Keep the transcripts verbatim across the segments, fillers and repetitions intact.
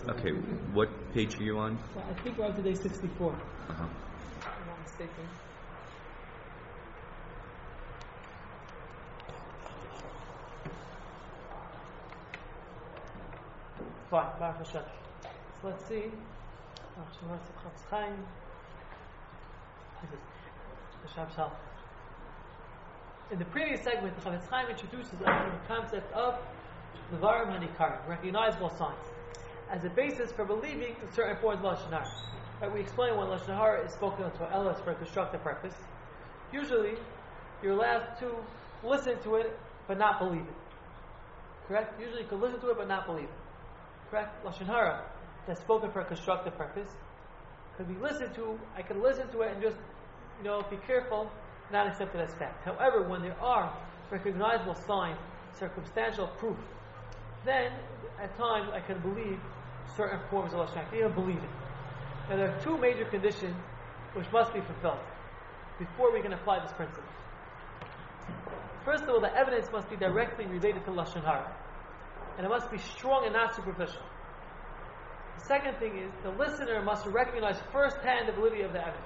Okay, what page are you on? So I think we're on to day sixty-four. Uh-huh. If I'm not mistaken. Fine, Baruch Hashem. So let's see. In the previous segment, the Chavetz Chaim introduces us to the concept of Levarim Hanikarim, recognizable signs, as a basis for believing in certain forms of Lashon Hara. Right, we explain when Lashon Hara is spoken to an Elos for a constructive purpose. Usually, you're allowed to listen to it but not believe it. Correct? Usually, you can listen to it but not believe it. Correct? Lashon Hara that's spoken for a constructive purpose could be listened to. I could listen to it and just, you know, be careful, not accept it as fact. However, when there are recognizable signs, circumstantial proof, then at times I can believe certain forms of Lashon Hara. I can even believe it. Now there are two major conditions which must be fulfilled before we can apply this principle. First of all, the evidence must be directly related to Lashon Hara, and it must be strong and not superficial. The second thing is, the listener must recognize firsthand the validity of the evidence.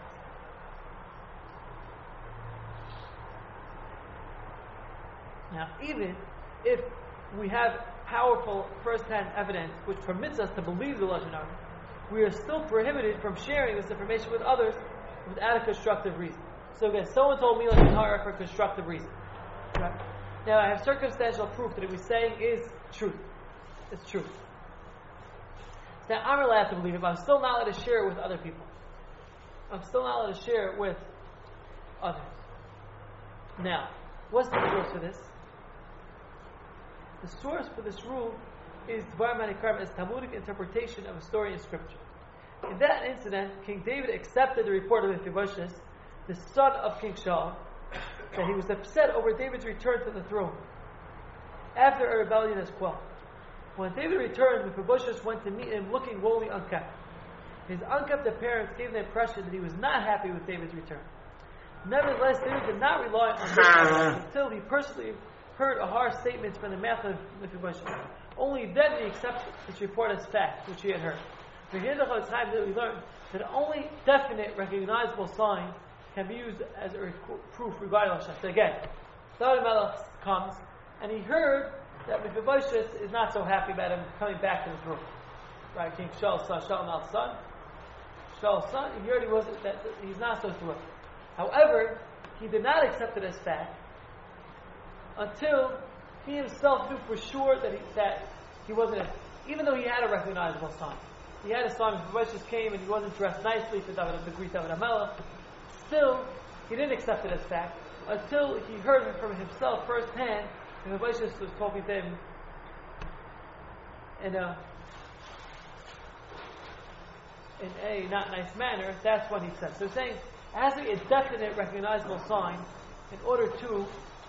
Now, even if we have powerful first-hand evidence which permits us to believe the Lashon Hara, we are still prohibited from sharing this information with others without a constructive reason. So again, someone told me Lashon Hara for a constructive reason. Right? Now I have circumstantial proof that what he's saying is truth. It's truth. Now I'm allowed to believe it, but I'm still not allowed to share it with other people. I'm still not allowed to share it with others. Now, what's the source for this? The source for this rule is Dvarim Hanikarim, as Talmudic interpretation of a story in Scripture. In that incident, King David accepted the report of Mephibosheth, the son of King Shaul, that he was upset over David's return to the throne after a rebellion is quelled. When David returned, Mephibosheth went to meet him looking woefully unkept. His unkept appearance gave the impression that he was not happy with David's return. Nevertheless, David did not rely on this until he personally heard a harsh statement from the mouth of Mephibosheth. Only then did he accept this report as fact, which he had heard. For here the time that we learned that only definite, recognizable signs can be used as a rec- proof regarding Lashon. So again, David Melech comes and he heard that Mephibosheth is not so happy about him coming back to the throne. Right, King Shaul's son, Shaul Melech's son. Shaul's son, he heard he was that he's not so thrilled. However, he did not accept it as fact until he himself knew for sure that he, that he wasn't, a, even though he had a recognizable sign. He had a sign, Mephibosheth came and he wasn't dressed nicely for David, to greet David HaMelech. Still, he didn't accept it as fact until he heard it from himself firsthand, and Mephibosheth was talking to him in a, in a not nice manner. That's what he said. So he's saying, it has to be a definite, recognizable sign in order to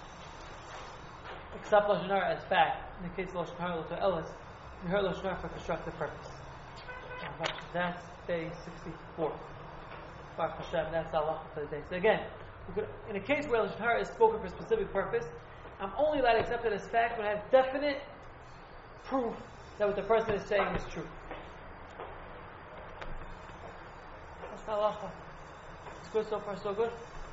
accept Lashon Hara as fact. In the case of Lashon Hara, Lashon Elis, we heard Lashon Hara for constructive purpose. That's day sixty-four. Baruch Hashem, that's Allah for the day. So again, in a case where Lashon Hara is spoken for a specific purpose, I'm only allowed to accept it as fact when I have definite proof that what the person is saying is true. That's Allah. It's good so far, so good.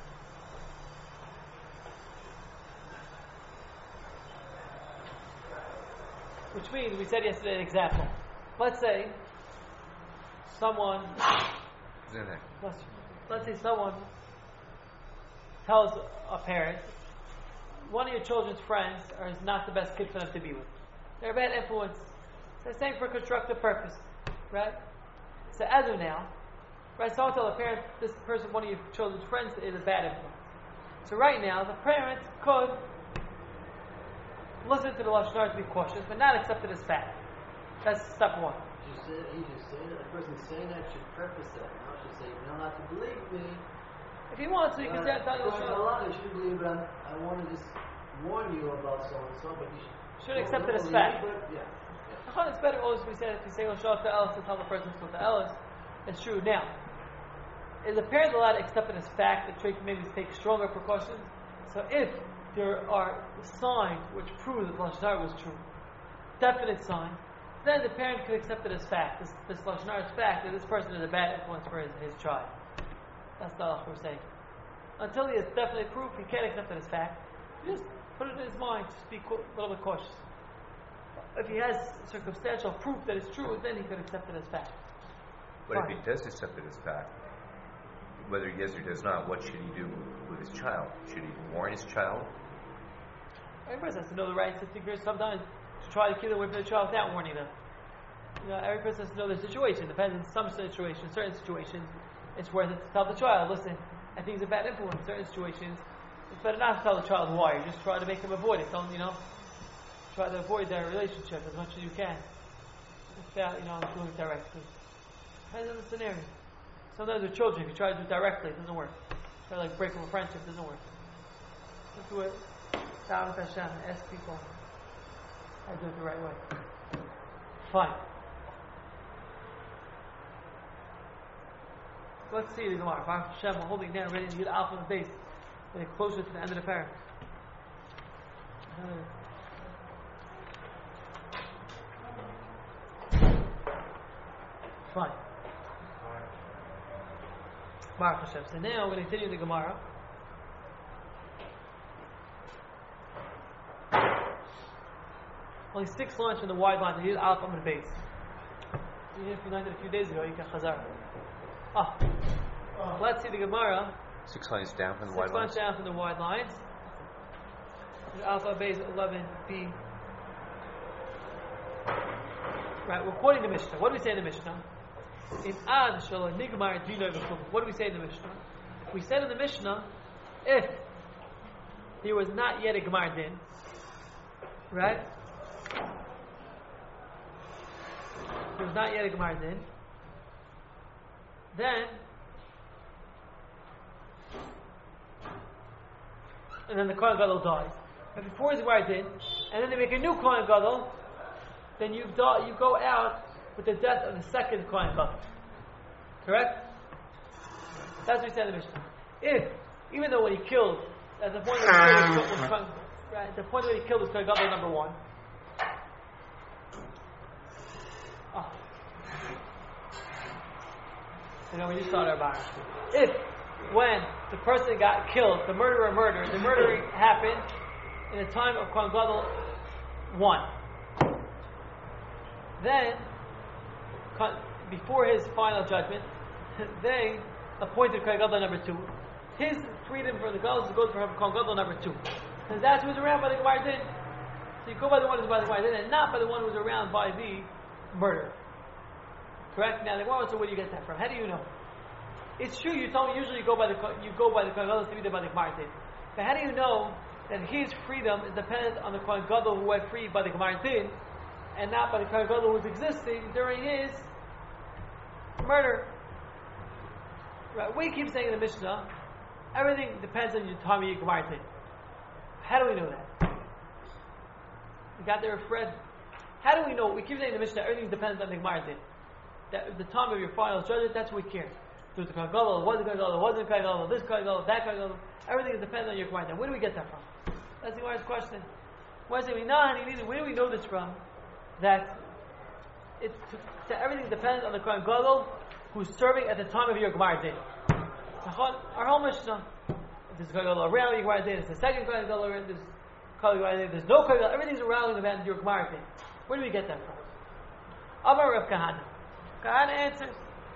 Which means, we said yesterday an example. Let's say someone, let's, let's say someone tells a parent, one of your children's friends is not the best kid for them to be with. They're a bad influence. So they're saying for a constructive purpose, right? So as of now, right, someone tell a parent, this person, one of your children's friends, is a bad influence. So right now, the parent could listen to the Lashon Hara to be cautious, but not accept it as fact. That's step one. You said, he just said that. The person saying that should preface that. Now should say, you don't have to believe me. If he wants to, you can say, tell the Lashon Hara. You shouldn't believe, but I'm, I want to just warn you about so and so, but you should, should accept it as fact. But, yeah. yeah. It's better always we say if you say Lashon Hara to Elis to tell the person to Elis. It's true. Now, is the parent allowed to accept it as fact that they maybe take stronger precautions? So if there are signs which prove that Lashon Hara was true, definite sign, then the parent could accept it as fact. This, this lashon hara is fact that this person is a bad influence for his, his child. That's the halach we're saying. Until he has definite proof, he can't accept it as fact. Just put it in his mind. Just be a little bit cautious. If he has circumstantial proof that it's true, then he could accept it as fact. But Fine. If he does accept it as fact, whether he does or does not, what should he do with his child? Should he warn his child? Every person has to know the rights to figure sometimes to try to keep away from the child without warning them. You know, every person has to know their situation. Depends in some situations, certain situations, it's worth it to tell the child, listen, I think he's a bad influence. In certain situations, it's better not to tell the child why. You just try to make him avoid it. Don't, you know, try to avoid their relationship as much as you can. Without, you know, doing it directly. Depends on the scenario. Sometimes with children, if you try to do it directly, it doesn't work. Try to like break up a friendship, it doesn't work. Let's do it. Down with Hashem, ask people how to do it the right way. Fine. Let's see the Gemara. Baruch Hashem, we're holding down, ready to get alpha on the base. Getting closer to the end of the parak. Fine. Baruch Hashem. So now we're going to continue the Gemara. Only six lines from the wide line. They need alpha on the base. You did it a few days ago. You can chazar. Ah. Oh. Let's see the Gemara. Six lines down from the six wide lines. Six lines down from the wide lines. Alpha base eleven B. Right, we're quoting the Mishnah. What do we say in the Mishnah? In Ad Shalom Nigmar Dino V'Chum. What do we say in the Mishnah? We said in the Mishnah, if there was not yet a Gemar Din, right? There was not yet a Gemar Din, then and then the Kohen Gadol dies. And before his Gemar Din, and then they make a new Kohen Gadol, then you do, you go out with the death of the second Kohen Gadol. Correct? That's what we said in the Mishnah. If, even though when he killed, at the point where he killed, was, was, right, at the point where he killed was Kohen Gadol number one. Oh. You know, when you start our bar. If, when the person got killed, the murderer murdered, the murder happened in the time of Kohen Gadol one. Then, before his final judgment, they appointed Kohen Gadol number two. His freedom from the Gadol goes for Kohen Gadol number two. Because that's who's around by the Gemar Din. So you go by the one who's by the Gemar Din and not by the one who's around by the murder. Correct? Now the Gemara wants to, where do you get that from? How do you know? It's true, you told me usually you go by the you go by the Kohen Gadol to be there by the Gemar Din. But how do you know that his freedom is dependent on the Kohen Gadol who had freed by the Gemar Din and not by the Kohen Gadol who was existing during his murder? Right? We keep saying in the Mishnah, everything depends on your time of your Gemar Din. How do we know that? You got there, Fred? How do we know? We keep saying in the Mishnah, everything depends on the Gemar Din. That the time of your final judgment, that's what we care. There was the Kohen Gadol, was the Kohen Gadol, wasn't the Kohen Gadol, this Kohen Gadol, that Kohen Gadol. Everything depends on your Gemar Din. Where do we get that from? That's the Gemara's question. Why say we know? Where do we know this from? That it that everything depends on the Kohen Gadol who's serving at the time of your Gemar Din. Our whole Mishnah, if there's a Kohen Gadol around your Gemar Din, it's the second Kohen Gadol around, there's Kohen Gadol, there's no Kohen Gadol, everything's around about your Gemar Din. Where do we get that from? Amar Rav Kahana. Kahana answers.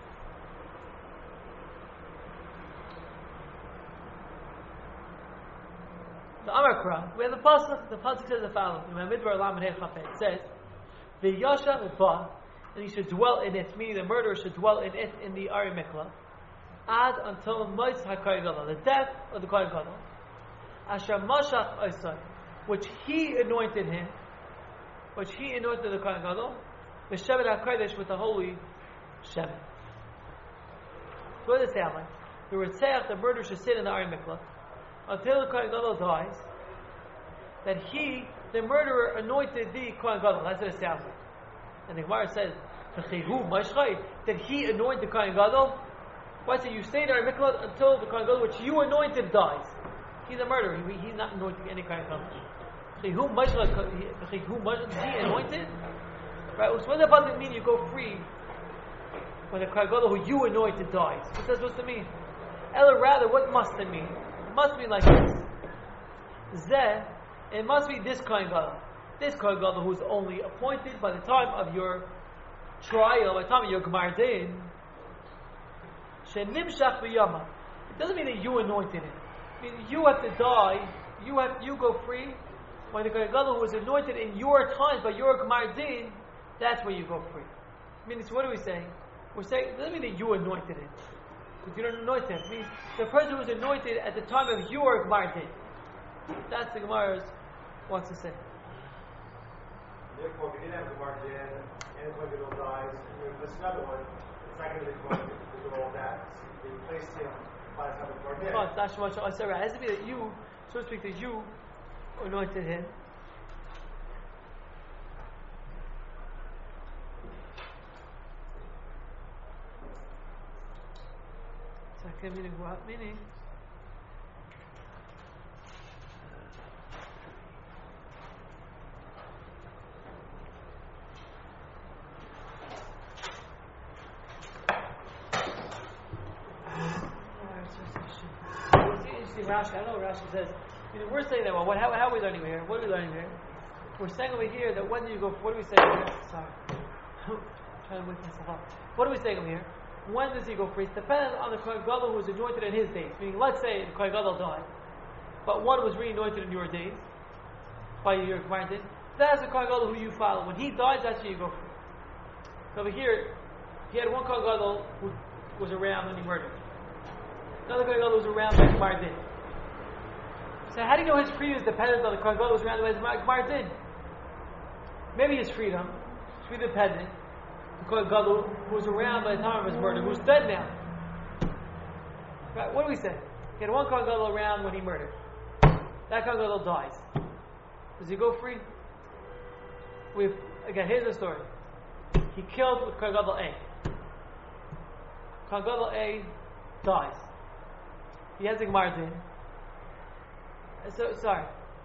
The Amar Kra, we have the pasuk. The pasuk says the following: in Midbar Lamed Hey Chafet, it says, "The Yasha Ba," and he should dwell in it. Meaning the murderer should dwell in it in the Ari Mikla, ad until Mois HaKohen Gadol, the death of the Kohen Gadol. Asher Mashach Oisai, which he anointed him, which he anointed the Kohen Gadol, the Shevet HaKodesh with the holy Shevet. So what does it sound like? The Ritzach, the murderer, should sit in the Ari Mikla until the Kohen Gadol dies, that he, the murderer, anointed the Kohen Gadol. That's what it sounds like. And the Gemara says, that he anointed the Kohen Gadol. Why say you stay there in Mikla until the Kohen Gadol, which you anointed, dies? He's a murderer. He, he's not anointing any Kohen Gadol. He anointed? Right? So what does that mean? You go free when the Kohen Gadol who you anointed dies. What's that supposed to mean? Ella, rather, what must it mean? It must mean like this. Zeh, it must be this Kohen Gadol. This Kohen Gadol who is only appointed by the time of your trial, by the time of your Gemar Din. Shenimshach b'yama. It doesn't mean that you anointed him. I mean, you have to die. You have you go free. When the Kohen Gadol who was anointed in your times by your Gemar Din, that's where you go free. I mean, so what are we saying? We're saying it doesn't mean that you anointed him. Because you don't anoint him. It means the person who was anointed at the time of your Gemar Din. That's the Gemara wants to say. Therefore, if you didn't have Gemar Din, and the Kohen Gadol dies, and you miss another one, it's not going to be the Kohen to do all that. So you replace him by the time of Gemar Din. Oh, it's not so much. I said, right. It has to be that you, so to speak, that you anointed him. Second meaning what? Meaning Rashi, I don't know what Rashi says. You know, we're saying that. Well, what, how, how are we learning here? What are we learning here? We're saying over here that when do you go? What do we say over here? Sorry, I'm trying to wake myself up. What are we saying over here? When does he go free? It depends on the Kohen Gadol who was anointed in his days. Meaning, let's say the Kohen Gadol died, but one was re-anointed in your days by your Gemar Din. That's the Kohen Gadol who you follow. When he dies, that's where you go free. So over here, he had one Kohen Gadol who was around when he murdered. Another Kohen Gadol was around when he Gemar Din. So how do you know his freedom is dependent on the Kohen Gadol who was around when he Gemar Din? Maybe his freedom is freedom dependent. The Kohen Gadol who was around by the time of his murder, who's dead now. Right? What do we say? He had one Kohen Gadol around when he murdered. That Kohen Gadol dies. Does he go free? We've again. Here's the story. He killed with Kohen Gadol A. Kohen Gadol A dies. He has a Gemar Din. So sorry.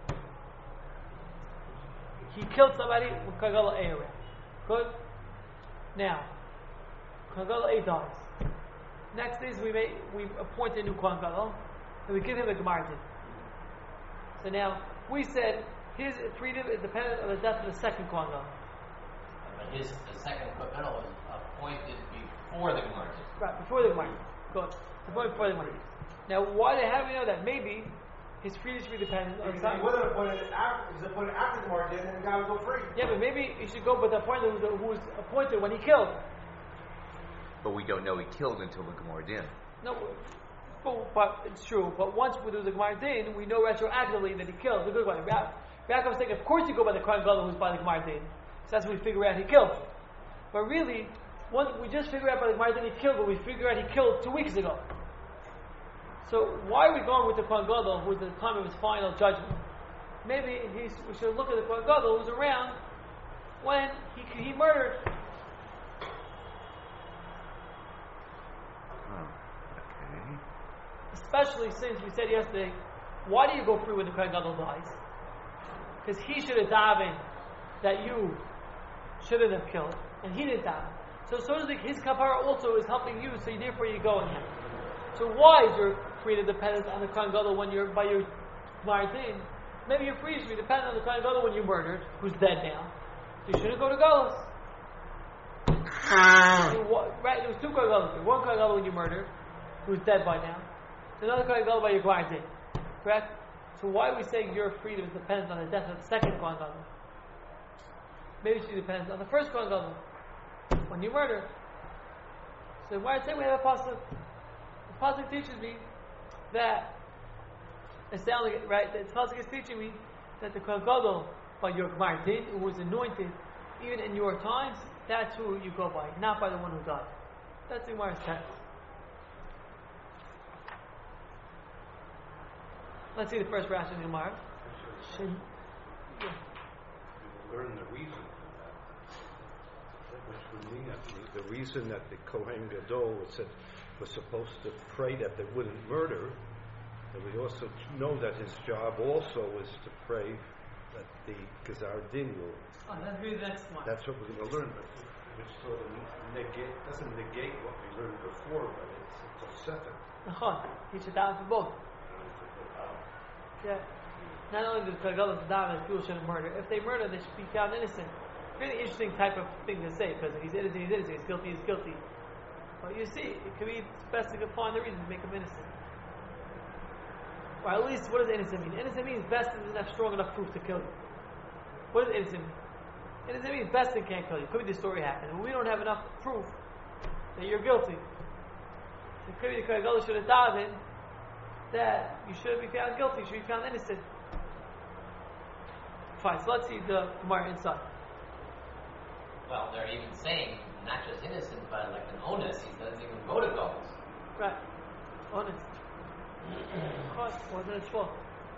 He killed somebody with Kohen Gadol A around. Good. Now, Kohen Gadol A dies. Next is we may we appoint a new Kohen Gadol and we give him a Gemar Din. So now we said his freedom is dependent on the death of the second Kohen Gadol. But his the second Kohen Gadol was appointed before the Gemar Din. Right, before the Gemar Din. Good. Appointed before the Gemar Din. Now, why do how do we know that? Maybe his freedom is free dependent on If he wasn't appointed after, he was appointed after the Gemar Din, then the guy would go free. Yeah, but maybe he should go with the appointed who was appointed when he killed. But we don't know he killed until the Gemar Din. No, but, but it's true. But once we do the Gemar Din, we know retroactively that he killed. The good one. Yaakov saying, of course you go by the Kohen Gadol who's by the Gemar Din. So that's when we figure out he killed. But really, once we just figure out by the Gemar Din he killed, but we figure out he killed two weeks ago. So why are we going with the Kohen Gadol who was at the time of his final judgment? Maybe he's, we should look at the Kohen Gadol who was around when he he murdered. Oh, okay. Especially since we said yesterday, why do you go free when the Kohen Gadol dies? Because he should have davened that you shouldn't have killed, and he didn't daven. So, so to speak, his kapara also is helping you, so therefore you go in him. So why is your freedom dependent on the Kohen Gadol when you're by your Gemar Din? Maybe your freedom should be dependent on the Kohen Gadol when you murdered, who's dead now. So you shouldn't go to Galus. Right? There was two Kohen Gadols. One Kohen Gadol when you murdered, who's dead by now. Another Kohen Gadol by your Gemar Din. Correct? So why are we saying your freedom is dependent on the death of the second Kohen Gadol? Maybe it should be dependent on the first Kohen Gadol when you murder. So why I say we have a pasuk? The pasuk teaches me that it sounds like right. The pasuk is teaching me that the Kohen Gadol by your Gemar Din, who was anointed even in your times, that's who you go by, not by the one who died. That's the Gemara's text. Let's see the first Rashi in the Gemara. Yeah. Learn the reason for that. Which would mean that the, the reason that the Kohen Gadol was, said, was supposed to pray that they wouldn't murder, and we also know that his job also is to pray that the Gazar Din will. Oh, that's really the next one. That's what we're going to learn, but which sort of negate doesn't negate what we learned before, but it's it's a seven. Nachon. He should down for both. Yeah. Not only does Kagalah down that people shouldn't murder. If they murder, they should be found innocent. Really interesting type of thing to say, because if he's innocent, he's innocent. He's guilty, he's guilty. But you see, it could be best to find the reason to make him innocent. Or at least, what does innocent mean? Innocent means best doesn't have strong enough proof to kill you. What does innocent mean? Innocent means best thing can't kill you. Could be the story happened. But we don't have enough proof that you're guilty. So it could be the Kagalah should have davened that you should be found guilty, you should be found innocent. Fine, so let's see the Gemara inside. Well, they're even saying not just innocent, but like an onus. He doesn't even go to goals. Right. Honest. Of course, wasn't it fault?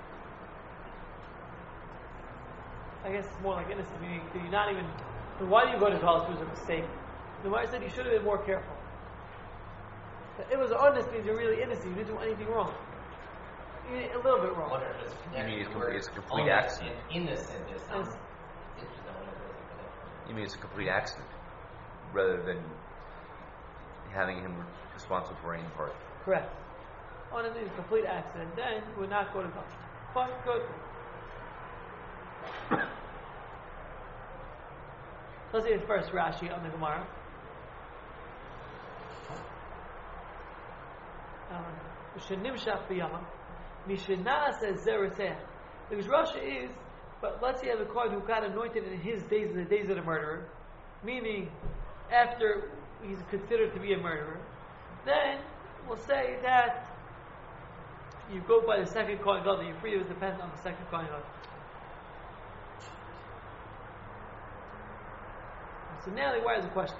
I guess it's more like innocent, meaning you're not even. So why do you go to college? It was a mistake. The Gemara said you should have been more careful. It was honest means you're really innocent. You didn't do anything wrong. You did a little bit wrong. What if it's You mean it's, the com- word it's a complete onus accident? and innocent is some. Yes. It's interesting. I wonder if there's a connection. You mean it's a complete accident, rather than having him responsible for any part. Correct. Honest means complete accident. Then we're not going to go. Fine, good. Let's see the first Rashi on the Gemara. Shenimshach b'yama, mishenah says zereteh. Because Rashi is, but let's say you have a kohen who got anointed in his days, in the days of the murderer, meaning after he's considered to be a murderer. Then we'll say that you go by the second kohen gadol. Your freedom depends on the second kohen gadol. So now the Gemara has a question.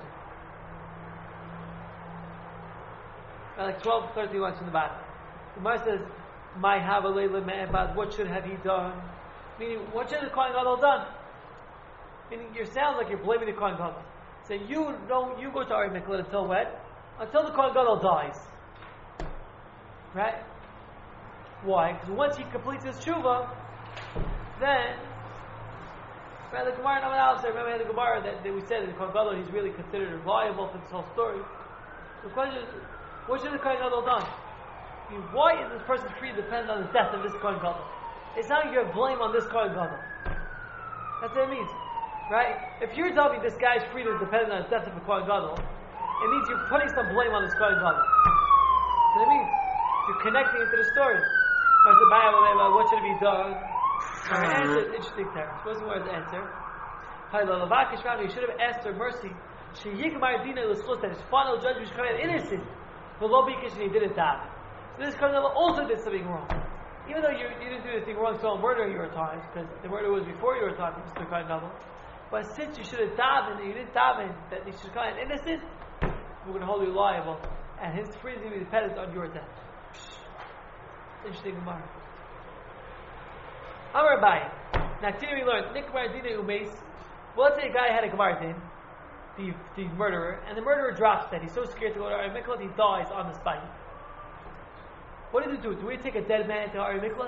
Like twelve, thirteen lines from the bottom. The Gemara says, "My havalei le'me'ebad." What should have he done? Meaning, what should the kohen gadol done? Meaning, you sound like you're blaming the kohen gadol. So you don't, you go to Ari Miklat until when? Until the kohen gadol dies, right? Why? Because once he completes his tshuva, then, right? The Gemara and Amal remember we had the Gemara that, that we said that the kohen gadol he's really considered reliable for this whole story. The question is, what should the kohen gadol done? I mean, why is this person's free dependent on the death of this kohen gadol? It's not your blame on this kohen gadol. That's what it means, right? If you're telling me this guy's freedom is dependent on the death of a kohen gadol, it means you're putting some blame on this kohen gadol. That's what it means. You're connecting it to the story. What should be done? Our answer is interesting there. What's the word's answer? You should have asked her mercy. That his final judgment should come out innocent. But lo bikish and he didn't die. So this kohen gadol also did something wrong. Even though you, you didn't do anything wrong, so I'll murder you at times, because the murder was before you were time, Mister Kohen gadol. But since you should have davened and you didn't daven that he should come out innocent, we're going to hold you liable, and his freedom will be dependent on your death. Interesting Gemara. Amar Abaye. Now today we learned Nikmar Dina Umeis. Well, let's say a guy had a Gemara din, the the murderer, and the murderer drops dead. He's so scared to go to Ari Miklat, he dies on the spot. What does it do? Do we take a dead man to Ari Miklat?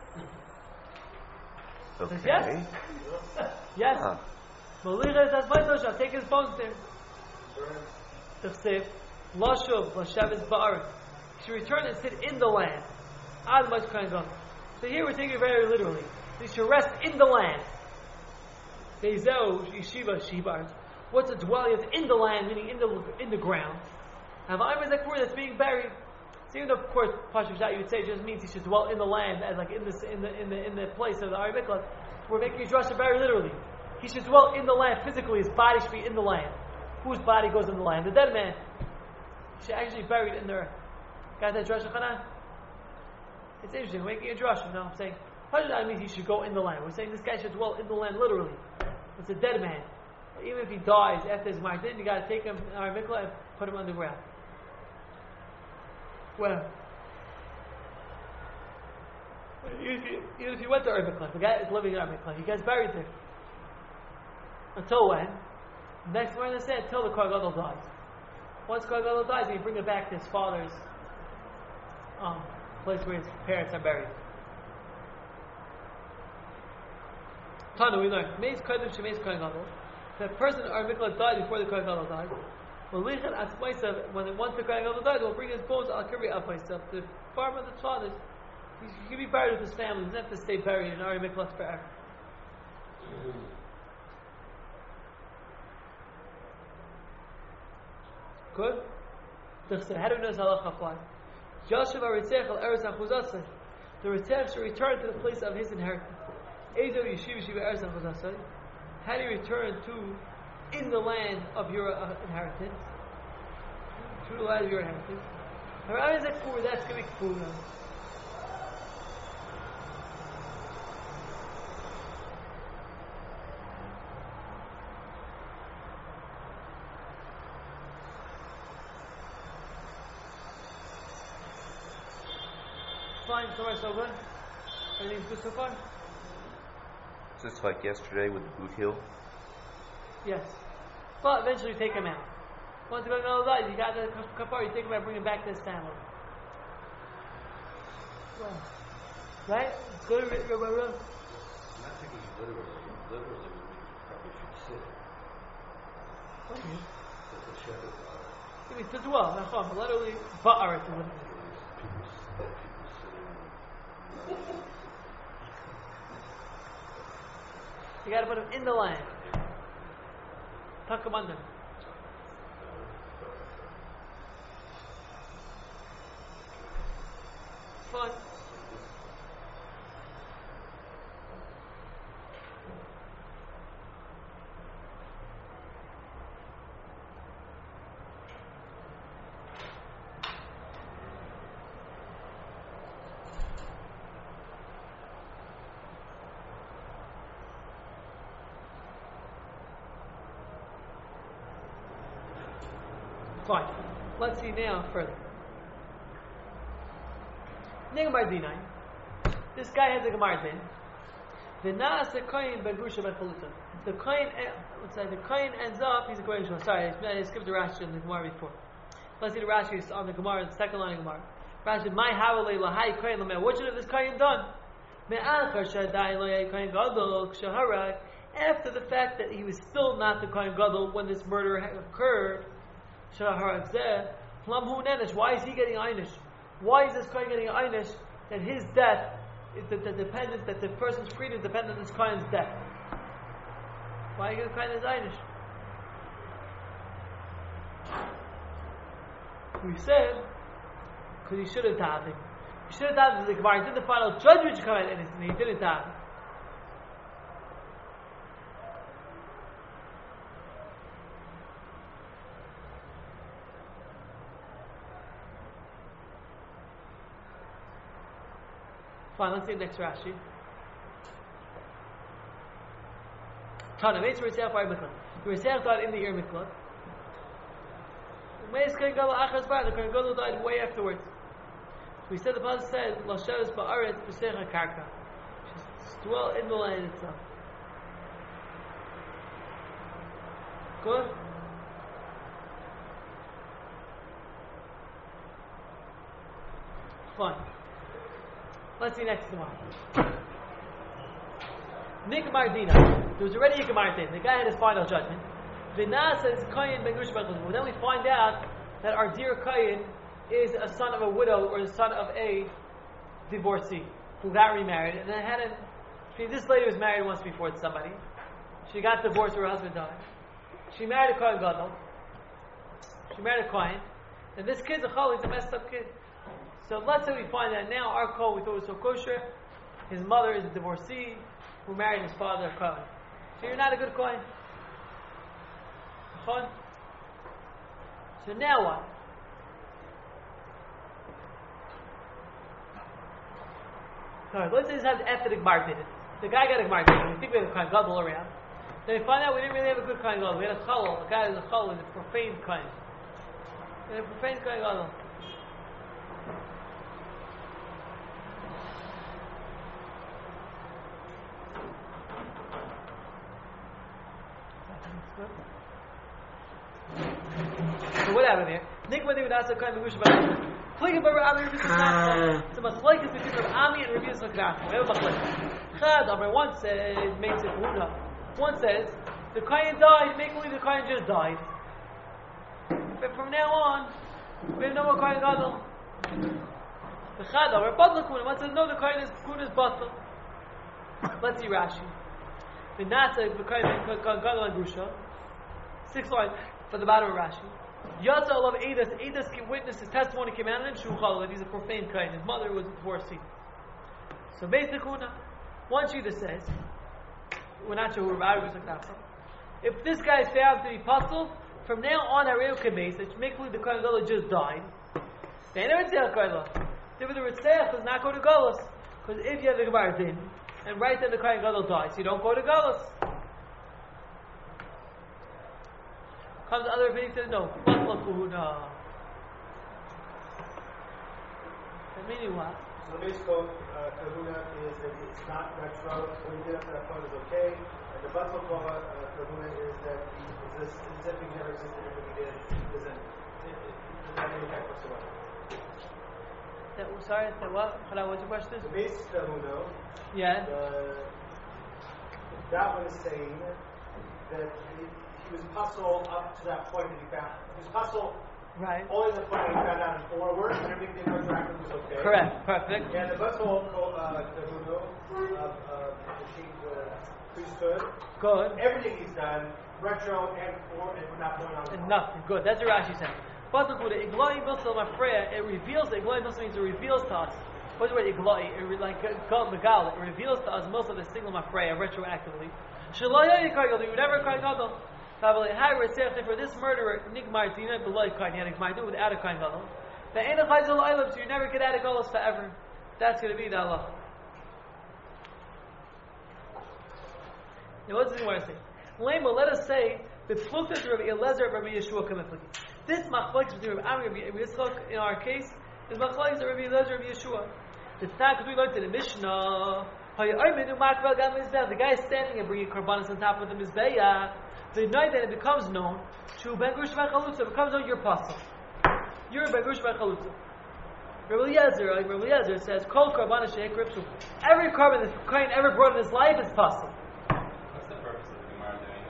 Okay. Says yes. Yes. Huh. Malicha says, "My son, I'll take his bones there." Tafsir, Lashuv, Lashavis Ba'arik. He should return and sit in the land. Ad much kind of. So here we're taking it very literally. He should rest in the land. Beizeu Yeshiva Shibar. What's a dwelling? It's in the land, meaning in the in the ground. Have I was like word that's being buried. So even though, of course, Pashut you would say it just means he should dwell in the land, as like in this in the in the in the place of the Ari Miklat. We're making a drasha very literally. He should dwell in the land physically. His body should be in the land. Whose body goes in the land? The dead man. He should actually be buried in there. Got that drasha, Chana? It's interesting. We're making a drasha. You know what I'm saying? Pashut means he should go in the land. We're saying this guy should dwell in the land literally. It's a dead man. Even if he dies after his martin, you got to take him in Ari Miklat and put him underground. Well, even if you went to Ari Miklat, the guy is living in Ari Miklat, he gets buried there. Until when? Next we're going to say until the kohen gadol dies. Once kohen gadol dies, you bring it back to his father's um, place where his parents are buried. Tana, we learned. Meis Kodim Shemeis Kohen Gadol. That person or Miklat died before the Kohen Gadol died. Well, Lichan Atzmaisav, when once the Kohen Gadol died, will bring his bones Al Kibri Atzmaisav. The farmer, the father, he can be buried with his family. He doesn't have to stay buried in Ari Miklat forever. Good? How do we know this halacha applies? Yashav HaRitzech Al Eretz HaChuzasai. The Ritzech should return to the place of his inheritance. Ezo Yeshiva Shiva Eretz HaChuzasai. How do you return to in the land of your uh, inheritance? To the land of your inheritance. How is that for? That's going to be cool now. Fine, so far so good? Everything's good so far? Is this like yesterday with the boot heel? Yes. But eventually you take him out. Once you go to the you got the kapar, you take him out, bring him back to his family. Well, right? Good, good, good, good. I'm not thinking literally. Literally would mean you probably should sit. What do you mean? That the shed is out. It means to dwell, nachon, literally, ba'aret is what it means. People, dead people sitting. You got to put him in the land. Tuck him under. Fine. Fine. Let's see now further. Negamar Dinai. This guy has a Gemara Din. V'naas the Kohen ben Grusha ben Chaluta. The Kohen, let's say the Kohen ends up. He's a Kohen. Sorry, I skipped the Rashi in the Gemara before. Let's see the Rashi on the Gemara, the second line of Gemara. Rashi, my Havalei lahai Kohen lameh. What should have this Kohen done? Me'achar shadai loyai Kohen Gadol kshaharak. After the fact that he was still not the Kohen Gadol when this murder occurred. Why is he getting einish? Why is this Kohen getting einish that his death is the, the dependent, that the person's freedom is dependent on this Kohen's death? Why is the Kohen his einish? We said because he should have died. He should have died. The Gemara did the final judgment should come out innocent. He didn't die. Fine, let's see the next Rashi. Tana, Meis Ritzach by Miklat. The Ritzach died in the year Miklat. Meis Kohen Gadol Achaz Bar. The Kohen Gadol died way afterwards. We said the Pasuk said, Lashavas Ba'aretz B'Secha Karka. Just dwell in the land itself. Good? Fine. Let's see next tomorrow. Nikamar Dina. There was already a Gemara Din. The guy had his final judgment. V'na says Kohen ben Grusha ben Chaluta. Then we find out that our dear Kohen is a son of a widow or the son of a divorcee who got remarried and then had a. See, this lady was married once before to somebody. She got divorced. Her husband died. She married a Kohen Gadol. She married a Kohen, and this kid's a chol. He's a messed up kid. So let's say we find that now our Kohen, we thought was so kosher, his mother is a divorcee who married his father, a Kohen. So you're not a good Kohen. Kohen? So now what? Alright, let's say this has after the Gemara did it. The guy got a Gemara did it. We think we have a Kohen Gadol around. Then we find out we didn't really have a good Kohen Gadol. We had a Chalal. The guy was a Chalal, a profane Kohen. We had a profane Kohen Gadol. So what happened here? Nikma David asked the Kohen Megusha about Pligim by Rabbi Rabbi Yisrael. It's a machlekes between Rabbi Ami and Rabbi Yisrael. We have a machlekes. Chad, Amar, one says, makes it Huna. One says, the Kohen died, make believe the Kohen just died. But from now on, we have no more Kohen Gadol. The Chad, Amar, Batla Kuna. One says, no, the Kohen is Kuna is Batla. Let's see Rashi. The Nasa, the Kohen Gadol and Grusha. Six lines for the bottom of Rashi. Yatsa olav Eidas. Eidas witness his testimony came out of him. Shuchal, that he's a profane Kohen. His mother was divorcee. So basically, one Shita says, we're not sure who Rabbi was like that from. If this guy is found to be puzzled, from now on, Hareu Kemes, that make believe the Kohen Gadol just died. They never say a Kohen Gadol. Therefore, the Ritzach does not go to Galus. Because if you have the Gemara Din, and right then the Kohen Gadol dies, you don't go to Galus. Comes the other opinion says no. Batla Kuhuna. Meaning what? So the base code, uh, Kahuna is that it's not retro. When you get up to that point, it's okay. And the Batla Kuhuna uh, Kahuna is that the exists, as if he never existed in the beginning. It doesn't, it, it doesn't have any effect whatsoever. That, sorry, that what? Hala, what's your question? The base Kahuna, Yeah. the, that one is saying that he, he was puzzled up to that point that he found. He was puzzled. Right. Only the point he found out in forward, and everything retroactive was okay. Correct. Perfect. And the Battle uh, Kahuna of uh, the chief uh, priesthood, Good. everything he's done, retro and for, and we're not going on. And nothing. Good. That's what Rashi said. But the Iglai Milsa Mafreya, it reveals, Iglai Milsa means it reveals to us. What's the word Iglai? It re, like God Megal, it reveals to us most of the single Mafreya retroactively. Shalaya Yikar you never Kohen Gadol. For this murderer, Nigmar Dina below Kohen, he had Nigmar Dina without a Kohen Gadol. The Ein Chayzal Eilim, so you never get out of Galus forever. That's going to be the Allah. Now, what's the Gemara say? Lema, let us say the Plukta to Rabbi Eliezer and Rabbi Yeshua come in. This machlokes between Rabbi Ami and Rabbi Yitzchak in our case is machlokes of Rabbi Eliezer and Rabbi Yeshua. The fact that we learned in the Mishnah, the guy is standing and bringing karbanos on top of the Mizbeah. The night that it becomes known, to Ben Gush Ben Chalutza, it becomes known you're puzzle. You're Ben Gush Ben Chalutza. Rabbi Eliezer, like Rabbi Eliezer says, Kol Karbanos Sheikh Ripshu. Every carbon that the Kohen ever brought in his life is puzzle. What's the purpose of the Gemara doing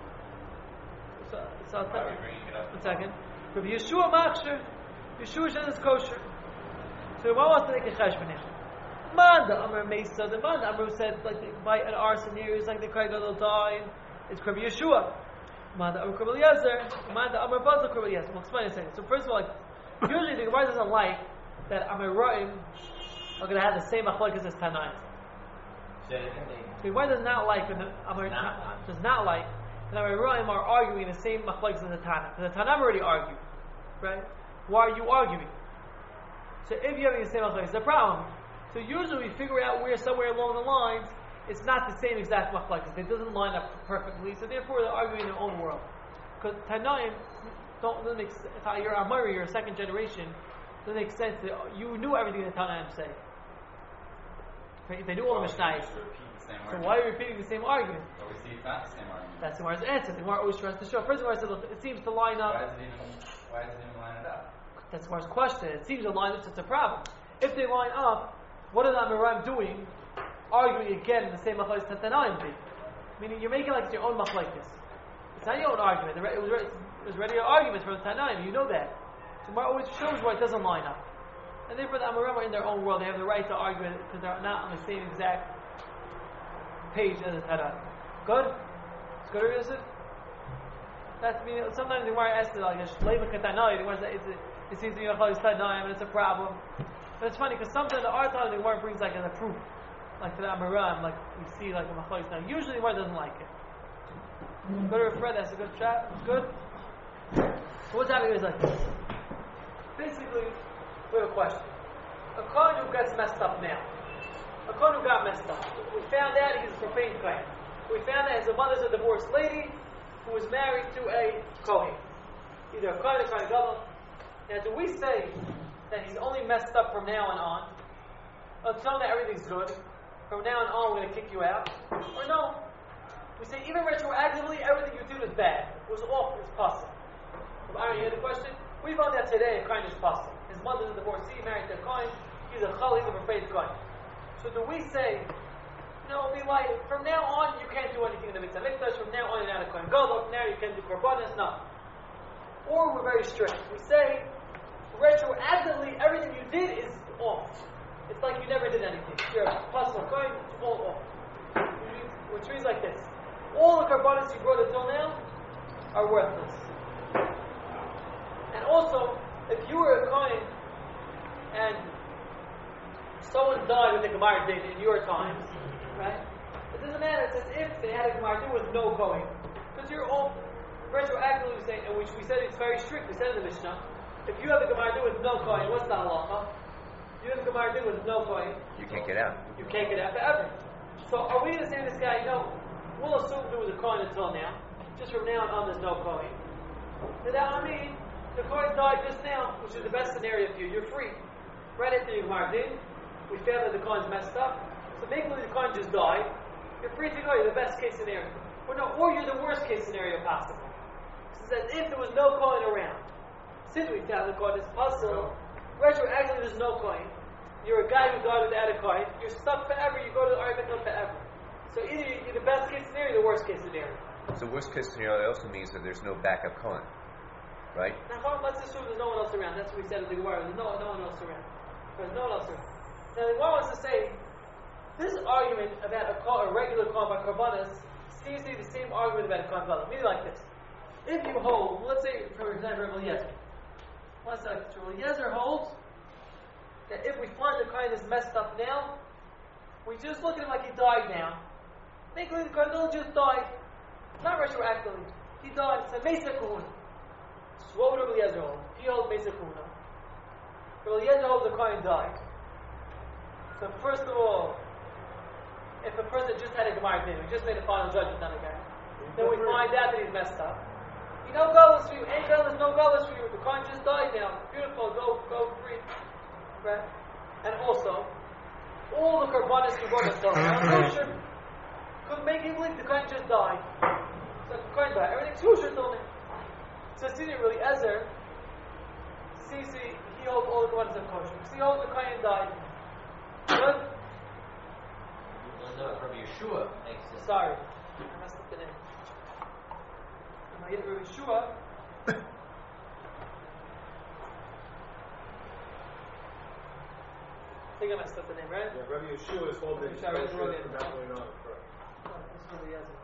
this? So, so I'll Why tell are we you. bringing it up? One second. Rabbi Yeshua Machshir. Yeshua says it's kosher. So what wants to make a cheshbon here? Man, the Amr Mesa, the man, the Amr said, like, by an arson here, is like the Kohen Gadol died. It's Rabbi Yeshua. Man, the Amr Rabbi Eliezer. Man, the Amr Bazal Rabbi Eliezer. We'll explain in a second. So first of all, like, usually the Gemara doesn't like that Amr Ra'im are going to have the same machlokes as Tanaim. The Gemara does not like, when the Amr does not like, that Amr Ra'im are arguing the same machlokes as the Tanaim. Because the Tanaim already argued. Right? Why are you arguing? So if you're having the same machlokes, it's a problem. So usually we figure out where somewhere along the lines it's not the same exact machlokes. It doesn't line up perfectly, so therefore they're arguing in their own world. Because Tanaim don't doesn't make sense. If you're a Amari, you're a second generation, it doesn't make sense that you knew everything that Tanaim say. Right? They knew all the Mishnayos. So why are you repeating the same argument? But we see it's not the same argument. That's the Gemara's answer. The Gemara always tries to show. First, the Gemara said, look, it seems to line up. Why is it even? Why is it even lining up? That's the Gemara's question. It seems to line up, so it's a problem. If they line up, what are the Amoraim doing? Arguing again the same machlokes that Tanaim did. Meaning you're making like it's your own machlokes. It's not your own argument. It was, it was already an argument from Tanaim. You know that. So Gemara always shows why it doesn't line up. And therefore the Amoraim are in their own world. They have the right to argue it because they're not on the same exact page as the Tanaim. Good? It's good, Yosef? That's meaning sometimes the Gemara asks it like a shleiva katanai. The Gemara says it seems to be machlokes Tanaim and it's a problem. But it's funny because sometimes the art time the Gemara brings like as a proof. Like for the Amoraim, like we see like a machlokes now. Usually the Gemara doesn't like it. Go to Fred, that's a good chat. It's good. So what's happening is like this. Basically, we have a question. A Kohen who gets messed up now. A Kohen who got messed up. We found out he's a profane Kohen. We found out his mother's a divorced lady who was married to a Kohen. Either a Kohen or Kohen Gadol. Now do we say that he's only messed up from now and on? Until now everything's good. From now on, we're going to kick you out. Or no. We say even retroactively, everything you do is bad. It was awful. It's possible. Aaron, you had a question? We found out today a Kohen is possible. His mother's a divorcee, married to a Kohen. He's a Chal, he's a profane Kohen. So do we say No, it'll be like, from now on, you can't do anything in the Mitzvah Mikdash. From now on, you're not a Kohen Gadol. From now, you can't do Korbanos. No. Or we're very strict. We say, retroactively, everything you did is off. It's like you never did anything. You're a puzzle Kohen, it's all off. Which means like this. All the Korbanos you brought until now are worthless. And also, if you were a Kohen and someone died with a Gemara Din in your times, right? It doesn't matter. It's as if they had a Gemara Din with no Kohen. Because you're all retroactively saying, and which we said it's very strict. We said in the Mishnah, if you have a Gemara Din with no Kohen, what's the halacha? You have a Gemara Din with no Kohen. You can't get out. You can't get out forever. So are we going to say to this guy, no, we'll assume there was a Kohen until now. Just from now on, there's no Kohen. Does that mean the Kohen died just now, which is the best scenario for you? You're free. Right after you Gemara Din, we found that the Kohen's messed up. So maybe the Kohen just died. You're free to go. You're the best case scenario. Or no, or you're the worst case scenario possible. It's as if there was no Kohen around. Since we found the Kohen is possible, retroactively there's no Kohen. You're a guy who died without a Kohen. You're stuck forever. You go to the Ark forever. So either you're the best case scenario or the worst case scenario. So worst case scenario also means that there's no backup Kohen, right? Now let's assume there's no one else around. That's what we said in the Gemara. There's no, no one else around. There's no one else around. Now the Gemara wants to say this argument about a, a regular Kohen by Korbanos seems to be the same argument about a Kohen Gadol. Meaning like this: if you hold, let's say for example, Rabbi Eliezer. Let's say Rabbi Eliezer holds that if we find the Kohen is messed up now, we just look at him like he died now. Thankfully, the Kohen Gadol just died. Not retroactively. He died. It's a Mesa Kahuna. So what would Rabbi Eliezer hold? He holds Mesa Kahuna. Rabbi Eliezer holds the Kohen died. So first of all, if a person just had a Gemara Din, we just made a final judgment on a guy, then we find out that he's messed up. You know, Galus for you. Ain't Galus, no Galus for you. The Kohen just died now. Beautiful. Go, go free. Right? And also, all the Korbanos you brought until now, kosher. Could make him believe the Kohen just died. So the Kohen died. Everything's kosher till now. So Sidi really Ezer, sees he, he holds all the Korbanos of kosher. Because he holds the Kohen died. Good? No, Rabbi Yeshua makes it. Sorry. I messed up the name. When I get Rabbi Yeshua, I think I messed up the name, right? Yeah, Rabbi Yeshua is holding Rabbi Yeshua is kosher holding- from that point on. Correct. Oh, this is Rabbi Eliezer.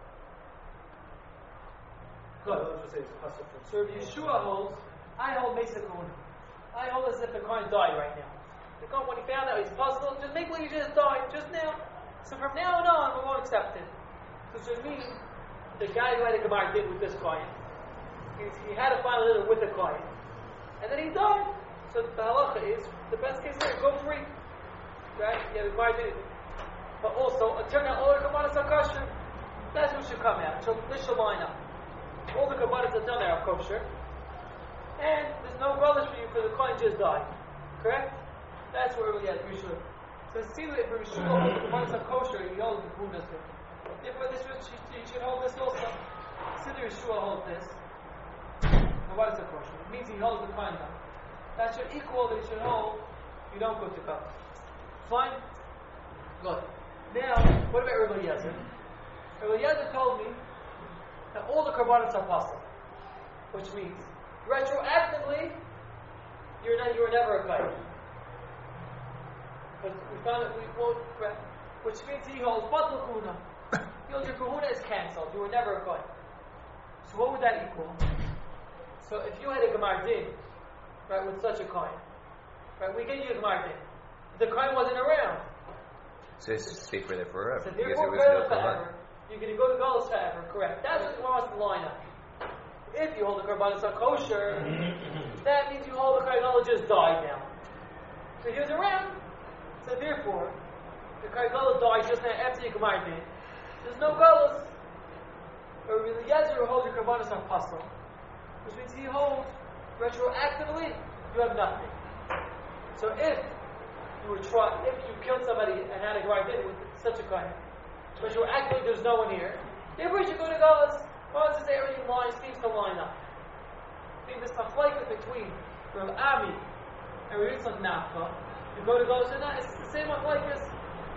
Good. Good. Let's just say it's possible. So Rabbi Yeshua holds, I hold Mesa Kahuna. I hold as if the Kohen died right now. The Kohen, when he found out he's possible, just make believe he just died just now. So from now on, we won't accept it. So it means the guy who had a Gemara did with this Kohen, he, he had a final dinner with the Kohen, and then he died. So the halacha is, the best case scenario, go free. Right? Yeah, the Gemara did it. But also, it turned out all the Gemara's are kosher. That's what should come out. So this should line up. All the Gemara's until now are kosher. And there's no brothers for you because the Kohen just died. Correct? That's what really has Rishon. So it seems that if Rishon holds the Gemara's are kosher, he holds the Kunas. Therefore, this you should hold this also. Since Rishon holds this, the Gemara's are kosher. It means he holds the Kohen down. That should equal that he should hold, you don't go to cup. Fine? Good. Now, what about Rabbi Eliezer? Rabbi Eliezer told me that all the Korbanos are possible. Which means, retroactively, you're not, you were never a Kohen. But we found that we won't, which means he holds Batal Kahuna. He holds your Kahuna is cancelled. You were never a Kohen. So what would that equal? So if you had a Gemara Din, right, with such a Kohen, right, we get you a Gemara Din. The Kohen wasn't around. So it's stay for there forever So because therefore, there was no Galus Kohen. forever. You're going to go to Galus forever. Correct. That's what wants to line up. If you hold the Korbanos are kosher, that means you hold the Kohen Gadol just died now. So he was around. So therefore, the Kohen Gadol died just now after your Gemara Din. There's no Galus. Or the Eliezer who holds your Korbanos are pasul, which means he holds retroactively. You have nothing. So if you were try, if you killed somebody and had a Gemara Din with such a Kohen, retroactively there's no one here. Therefore, you should go to Galus. Why does it say everything lines seems to line up? I think there's machlokes between Rav Ami and Rav Yitzchak Nafka. You go to Galus and that, it's the same machlokes.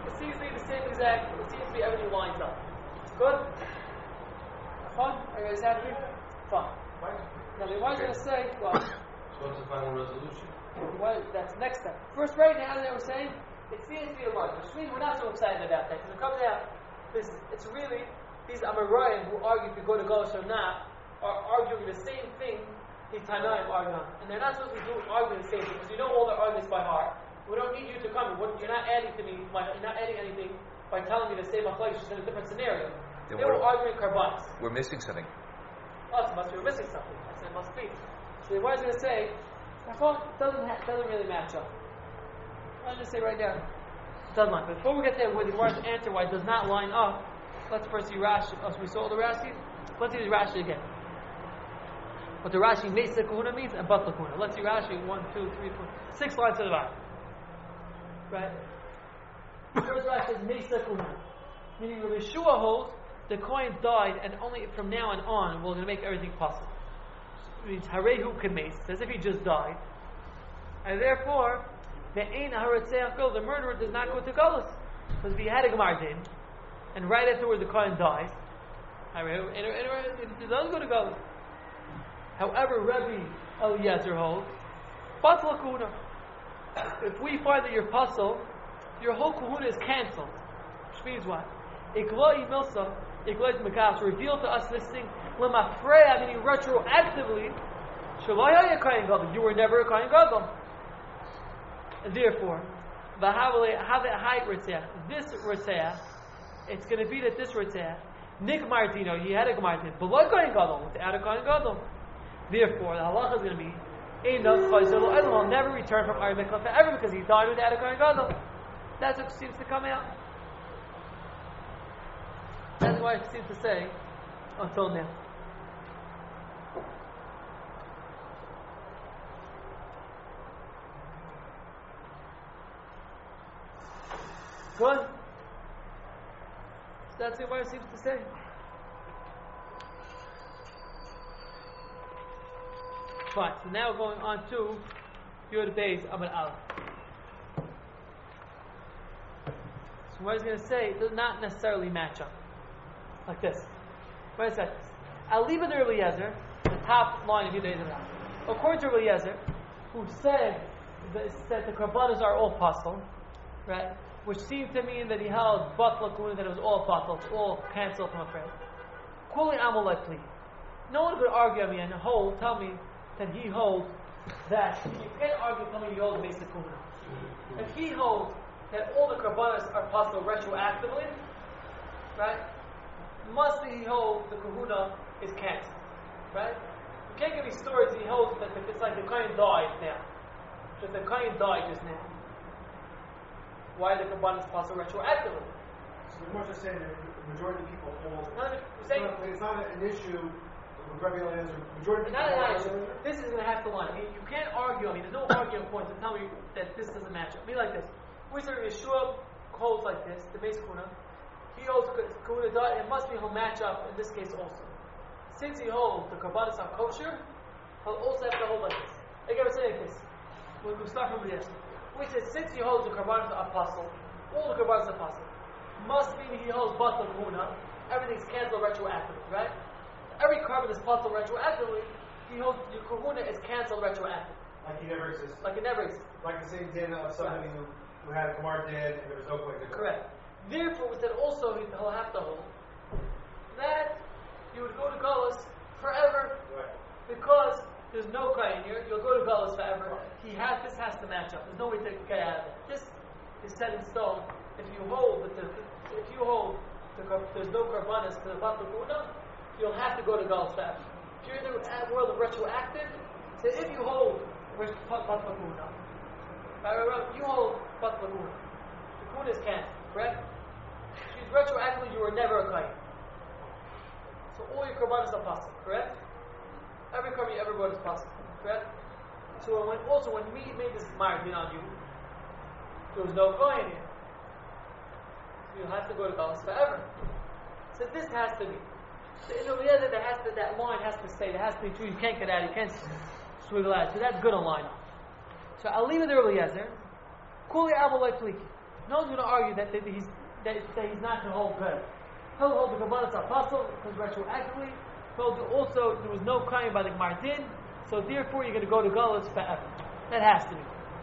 it seems to be the same exact, it seems to be everything lines up. Good? Fine? Are you guys happy? Fine. Now the Gemara is going to say, well, So what's the final resolution? what, that's the next step. First, right now, that we're saying, it seems to be a mark, which means we're not so excited about that, because it comes out, this, it's really, these Amoraim who argue if you go to Gaush or not, are arguing the same thing these Tanaim argue on. And they're not supposed to be doing, arguing the same thing, because you know all their arguments by heart. We don't need you to come. You're not adding to me. You're not adding anything by telling me the same machlokes just in a different scenario. Then they were arguing karbanis. We're missing something. Oh, it must be we're missing something. I said it must be. So the Gemara is going to say, it doesn't ha- doesn't really match up. I'll just say right now, it doesn't line. But before we get there, where the Gemara's answer why it does not line up, let's first see Rashi. Oh, so we saw the Rashi. Let's see the Rashi again. What the Rashi Mesa Kahuna means and Batla Kahuna. Let's see Rashi one, two, three, four, six lines to the bottom. Right? First Rashi says Mesa Kahuna. Meaning Rabbi Yeshua holds the coin died and only from now and on we're going to make everything possible. It means Harehu Kames, as if he just died. And therefore, the Ein Haratzeach Gol, the murderer does not go to Golos. Because if he had a Gemar Din, and right afterwards the coin dies, Harehu, it does go to Golos. However, Rabbi Eliezer holds, Batla Kahuna. If we find that your puzzle, your whole kahuna is cancelled. Which means what? Ikloi Milsa, Ikloi Mekas, revealed to us this thing, Lemafreya, meaning retroactively, Shalaya Kayan Gadol, you were never a Kayan Gadol. And therefore, Vahavale, Havet Hai Ritzah, this Ritzah, it's going to be that this Ritzah, Nick Martino, he had a Martin, below Kayan Gadol, without a Kayan Gadol. Therefore, the halacha is going to be, will never return from Ari Mikla forever because he died without a Kohen Gadol. That's what seems to come out. That's why it seems to say until now. Good. So that's what it seems to say. Fine, so now we're going on to Yud Beis Amud Aleph. So what he's going to say, it does not necessarily match up. Like this. What is that? Aliba de Eliezer, the top line of Yud Beis Amud Aleph. According to Eliezer, who said that, said the Karbanas are all possible, right? Which seemed to mean that he held Batla Kahuna, that it was all possible, it's all cancelled from a prayer. Kuli Amalek Pli. No one could argue on me and hold, tell me, that he holds that you can't argue something he holds basic kahuna. If he holds that all the karbanas are possible retroactively, right? Must be he holds the kahuna is cancelled, right? You can't give me stories that he holds that it's like the kohen died now, that the kohen died just now. Why the karbanas is possible retroactively? So the Gemara is saying that the majority of people hold. No, no, It's saying, not, it's not an issue. Rabbi Eliezer, majority of Not people an hold. issue. This is going to have to line. I mean, you can't argue. I mean, there's no argument point to tell me that this doesn't match up. I mean, like this. We say Yeshua holds like this, the base kuna. He holds kuna dot. It must be he'll match up in this case also. Since he holds the karbanas are kosher, he'll also have to hold like this. Again, we're saying like this. We'll, we'll start from this. We said since he holds the karbanas are apostle, all the karbanas are apostle, must mean he holds batla kuna. Everything's canceled retroactively, right? Every carbon is possible retroactively. He holds your kahuna is cancelled retroactively. Like he never existed. Like it never existed. Like the same din of somebody who, who had a Kamar dead and there was no point to go. Correct. Therefore, we said also he'll have to hold that you would go to Gullus forever. Right. Because there's no Kain here. You'll go to Gullus forever. He has, this has to match up. There's no way to get out of it. This is set in stone. If you hold that the, if you hold the, there's no karbanas to the Batla Kahuna, you'll have to go to Gullus forever. If you're in the world of retroactive, so if you hold Batla Kahuna, you hold Batla Kahuna. The Kahuna is cancelled, correct? If you retroactively, you were never a Kain. So all your karbanas are possible, correct? Every karban you ever brought is possible, correct? So when, also when we made this margin on you, there was no Kain here. So you'll have to go to Gullus forever. So this has to be. So in Eliezer, there has to, that line has to stay. There has to be true. You can't get out. You can't swiggle out. So that's good on line. So Alima de Eliezer, Kuli Amalek Pliki. no one's going to argue that, that he's that, that he's not going to hold good. He'll hold the Kabbalah apostle because retroactively. He'll do also there was no crying by the Gemara Din, so therefore you're going to go to Galus forever. That has to be.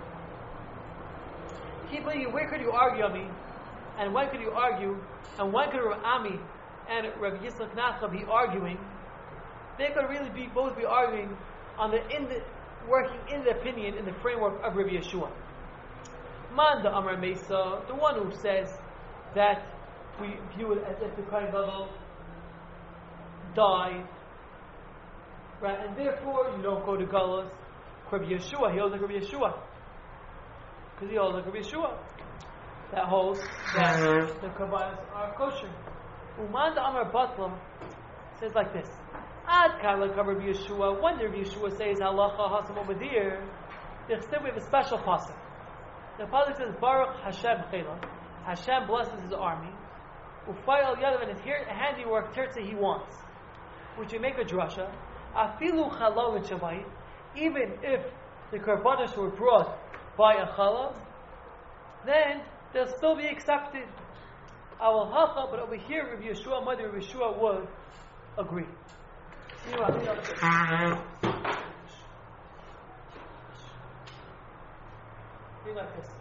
Keep thinking, where could you argue on me, and when could you argue, and when could Rav Ami and Rav Yitzchak Nachla be arguing? They could really be both be arguing on the in the working in the opinion in the framework of Rav Yeshua. Man the Amar Mesa, the one who says that we view it as if the Kohen Gadol died, right, and therefore you don't go to Galus. Rabbi Yeshua, he holds like Rabbi Yeshua, because he holds like Rabbi Yeshua, that holds that the Kabbalas are kosher. Uman the Amar Batlam says like this: Ad Kala Rabbi Yeshua. When Rabbi Yeshua says Halacha Hasam Obadir, we have a special pasuk. The pasuk says Baruch Hashem Chela. Hashem blesses his army. Ufayal Yadav, and his handiwork turns he wants. Which you make a drasha. Afilu Chalav and Shabbai. Even if the karbanos were brought by a chalav, then they'll still be accepted. Awal hacha, but over here, Rabbi Yeshua, Mother Rabbi Yeshua would agree. Be like this.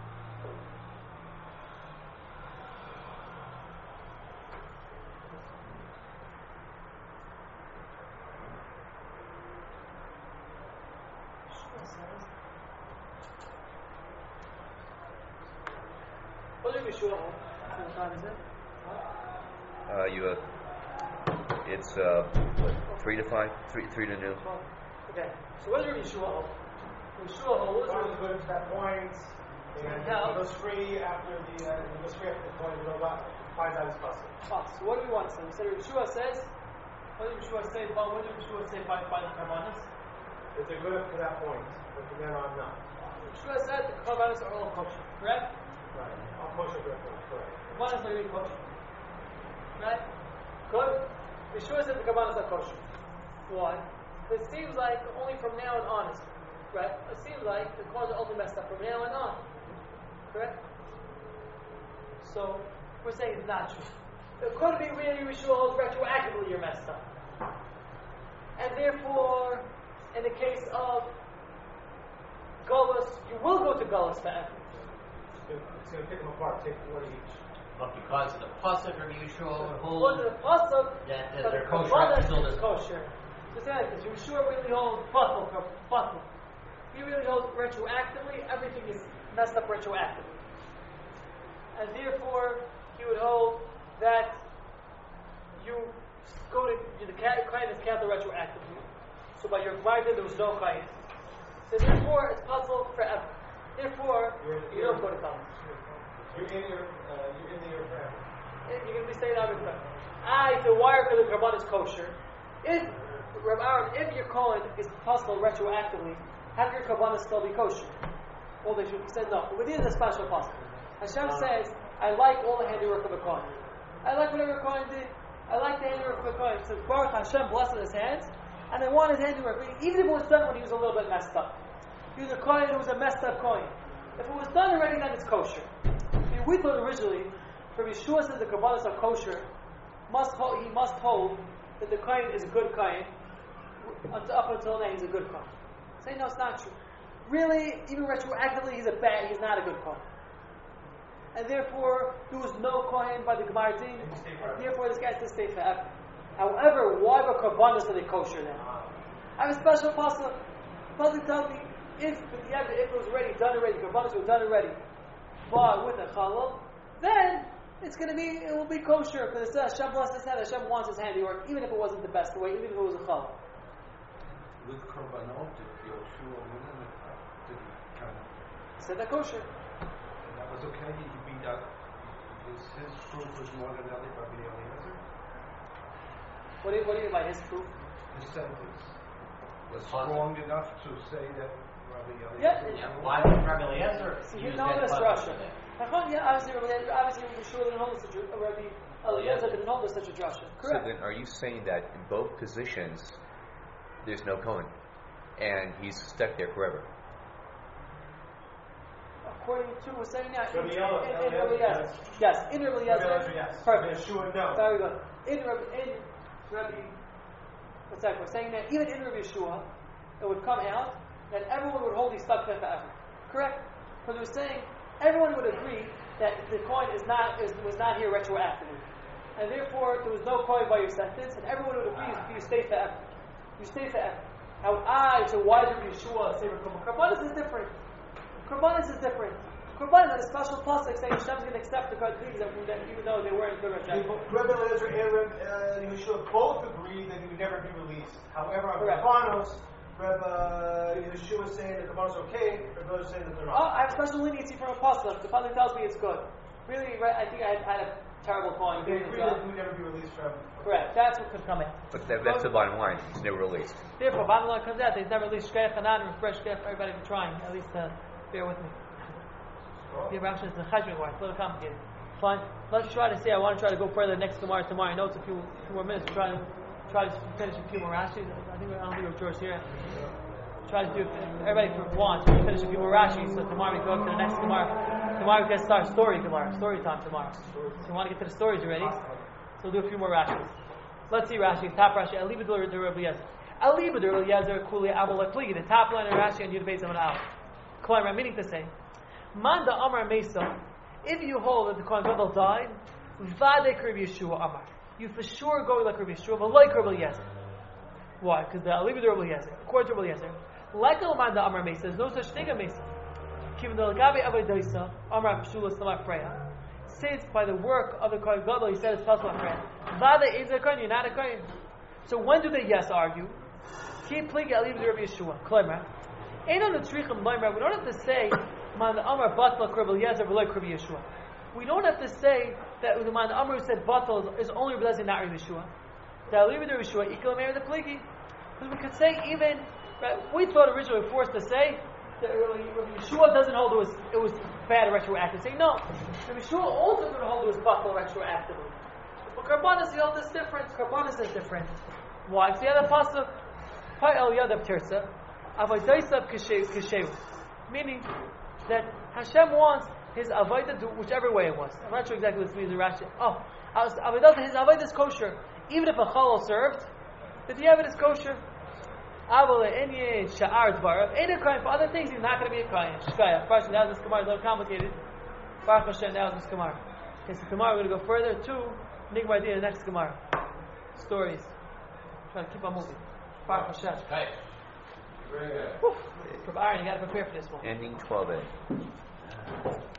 Uh, you have, it's uh, what, three to five, three, three to noon. Okay, so what is Rabbi Yeshua? Yeshua, what is One is good to that point, and he goes free after the uh, he goes free after the point. You know, finds out his possible. Oh, so what do we want to say? We said Rabbi Yeshua says, what did Yeshua say? What did Yeshua say by by the karbanos? If they're good up to that point, but from then on, not. Yeshua said the karbanos are all kosher, correct? Right. All kosher, correct. One is really kosher. Right? Good. Yeshua said the Kabbalah are kosher. Why? It seems like only from now on, honestly. Right? It seems like the cars are only messed up from now on. Correct? So, we're saying it's not true. It could be really Yeshua holds retroactively you're messed up. And therefore, in the case of Golas, you will go to Golas forever. It's going to pick them apart, take one each. But because of the pasuk of Yeshua Well, holds the pasuk that, that but they're the kosher Kabbalah up until is this. kosher. Just like this, Yeshua really holds batal, batal. He really holds retroactively. Everything is messed up retroactively, and therefore he would hold that you go to the kain is counted retroactively. So by your Gemara there was no kain. So therefore it's possible forever. Therefore You're, you don't go to Talmud. You're in your, uh, you're in the year forever. You're going to be staying out of the I, the wire for the Karban is kosher. If, Rabbi Aaron, if your Kohen is possible retroactively, have your Karban still be kosher? Well, they should say no. But within the special possible. Hashem says, I like all the handiwork of a Kohen. I like whatever Kohen did. I like the handiwork of a Kohen. It says, Baruch Hashem blessed his hands, and I want his handiwork. Even if it was done when he was a little bit messed up. He was a Kohen who was a messed up Kohen. If it was done already, then it's kosher. We thought originally, from Yeshua says the Kabbalas are kosher, must hold, he must hold that the Kohen is a good Kohen. Up until now, he's a good Kohen. Say no, it's not true. Really, even retroactively, he's a bad. He's not a good Kohen. And therefore, there was no Kohen by the Gemara Din. And therefore, this guy has to stay forever. However, why were Kabbalas are they kosher now? I have a special pasuk. Pasuk tells me if if it was already done already, Kabbalas were done already. But with a chalal, then it's going to be, it will be kosher because it says Hashem blessed his hand, Hashem wants his handiwork, even if it wasn't the best way, even if it was a chalal. With korbanot, if Yoshua went in the did he kind of, Said that kosher. that was okay. He beat out his his proof was more than Eli Rabbi Eliezer. What do you, what do you mean by his proof? His sentence was strong enough to say that Rabbi Eliezer. Yeah. Yeah, why would Rabbi Eliezer See, use you know that this pasuk Russia. for that? Yeah, obviously, obviously, Rabbi Yeshua didn't hold such a Rabbi Eliezer didn't hold such a drasha. Correct. So then, are you saying that in both positions, there's no Kohen, and he's stuck there forever? according to we're saying now, in, Rabbi Yellow, in, in, Rabbi Rabbi Yellow, Yes. Yes, in Rabbi Rabbi Yezer. Eliezer, yes. Perfect. Rabbi Yeshua, no. Very good. In Rabbi, in Rabbi, what's that? We're saying that even in Rabbi Yeshua, it would come out that everyone would hold these stuck there forever. Correct? Because we're saying everyone would agree that the coin is not is, was not here retroactively, and therefore there was no coin by your sentence, and everyone would agree you stay forever. You stay forever. Now I so why did Yeshua say Karbanis is different? Karbanis is different. Karbanis had a special plus like saying Hashem's going to accept the things that even though they weren't good retroactively. Rabbi Eliezer and Rabbi uh, Yeshua both agreed that he would never be released. However, on Correct. Karbanos, Rabbi Yeshua is saying that Karbanos are okay, Rabbi Eliezer is saying that they're Oh, not. I have special leniency from Apostle. The Pasuk tells me it's good. Really, right, I think I had, had a terrible coin They doing the agreed that job. he would never be released from. Correct. That's what could come in. But that, that's the bottom line. He's never released. Therefore, bottom line comes out. They've never released Shkei Hanan and refresh Shkei for everybody for trying. At least uh, bear with me. The Rashi is the Chajmi war. It's a little complicated. Fine. Let's try to see. I want to try to go further next tomorrow. Tomorrow. I know it's a few, few more minutes. We're trying to try to finish a few more Rashis. I think we're, I don't think we're George here. Try to do everybody for wants. We finish a few more Rashis. So tomorrow we go to the next tomorrow. Tomorrow we can start story tomorrow. Story time tomorrow. So we want to get to the stories already. So we'll do a few more Rashis. Let's see Rashi. Top Rashi. Aliba de Rabbi Yezer. Aliba de Rabbi Yezer. Kuli Amalek Pligi. The top line of Rashi and Yud Beis Amud Aleph. Kleimer, meaning to say, Manda Amar Mesa. If you hold that the Kohen Gadol died, Vadek Rabbi Yeshua Amar. You for sure go like Rabbi Yeshua, but like Rabbi Yezer. Why? Because the Aliba de Rabbi Yezer. According to Rabbi Yezer, like Manda Amar Mesa, there's no such thing as Mesa. Given the Lagabe Avodaisa, Amar Pshula Samar Freya. Since by the work of the Kohen Gadol, he said it's possible Freya. Vada is a Kohen, you're not a Kohen. So when do they yes argue? Keep playing Aliba de Rabbi Yeshua. Kleimer. Ain't on the Trichim Leimer. We don't have to say Man Amar Batla Rabbi Yezer v'loy Rabbi Yeshua. We don't have to say that the Man Amar who said Batla is only Rabbi Yezer, not Rabbi Yeshua. The Aliba de Rabbi Yeshua equal Meir the Pligi. Because we could say even right, we thought originally we were forced to say that Rabbi Yeshua doesn't hold it was it was bad retroactive. Say no, Rabbi Yeshua also doesn't hold it was Batla retroactively. But Karbanis the old is different. Karbanis is different. Why? Because the other pasuk Pa'el Yadav Tirsa Avodaisa Kishev, meaning that Hashem wants his avodah do whichever way it was. I'm not sure exactly what this means in Rashi. Oh, avodah his avodah is kosher, even if a chalal served. If the avodah is kosher, aval enye sha'ar dvarav ain't a kohen for other things. He's not going to be a kohen. Shkaya. First, now this gemara is a little complicated. Baruch Hashem, now this gemara. Okay, so tomorrow we're going to go further to Nigmar Din, the next gemara. Stories. Try to keep on moving. Baruch Hashem. Okay. Very good. Woo. From Aaron, you got to prepare for this one. Ending twelve A.